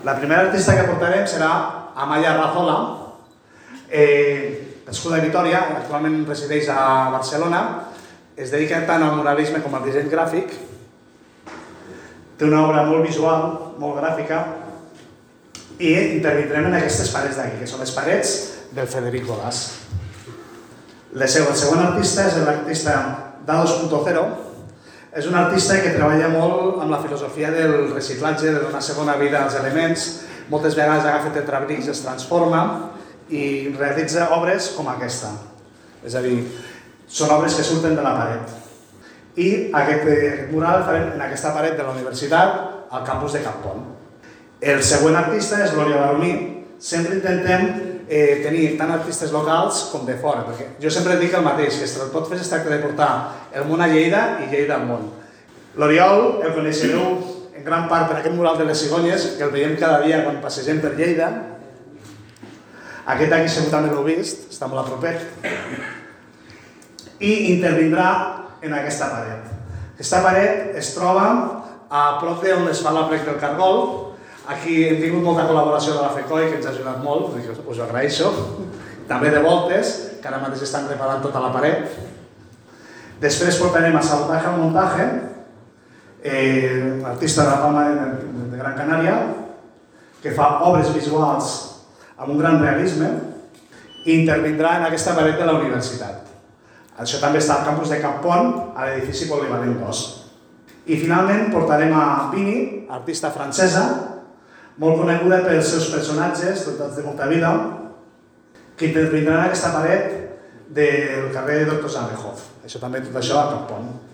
La primera artista que portarem serà Amaya Razola, nascuda a Vitoria, actualment resideix a Barcelona, es dedica tant al muralisme com al disseny gràfic, té una obra molt visual, molt gràfica, i intervindrem en aquestes parets d'aquí, que són les parets del Frederic Bolàs. El següent artista és l'artista Da2.0. És un artista que treballa molt amb la filosofia del reciclatge, de donar segona vida als elements. Moltes vegades agafa tetrabrics, es transforma i realitza obres com aquesta. És a dir, són obres que surten de la paret. I aquest mural el farem en aquesta paret de la universitat, al campus de Campont. El següent artista és l'Oriol Aromí. Sempre intentem tenir tant artistes locals com de fora, perquè jo sempre dic el mateix, que Estrelpotfest es tracta de portar el món a Lleida i Lleida al món. L'Oriol el coneixereu en gran part per aquest mural de les cigonyes, que el veiem cada dia quan passegem per Lleida. Aquest aquí segur també l'heu vist, està molt a propet. I intervindrà en aquesta paret. Aquesta paret es troba a prop d'on es fa l'aplec del Cargol. Aquí hem tingut molta col·laboració de la FECOI, que ens ha ajudat molt, us ho agraeixo. També de Voltes, que ara mateix estan reparant tota la paret. Després portarem a Sabotaje al Montaje, un artista de la Palma de Gran Canària, que fa obres visuals amb un gran realisme i intervindrà en aquesta paret de la universitat. Això també està al campus de Campont, a l'edifici polivalent 2. I finalment portarem a Vini, artista francesa, molt coneguda pels seus personatges, dotats de molta vida, que intervindran en aquesta paret del carrer Doctor Zamenhof. Tot això a Campont.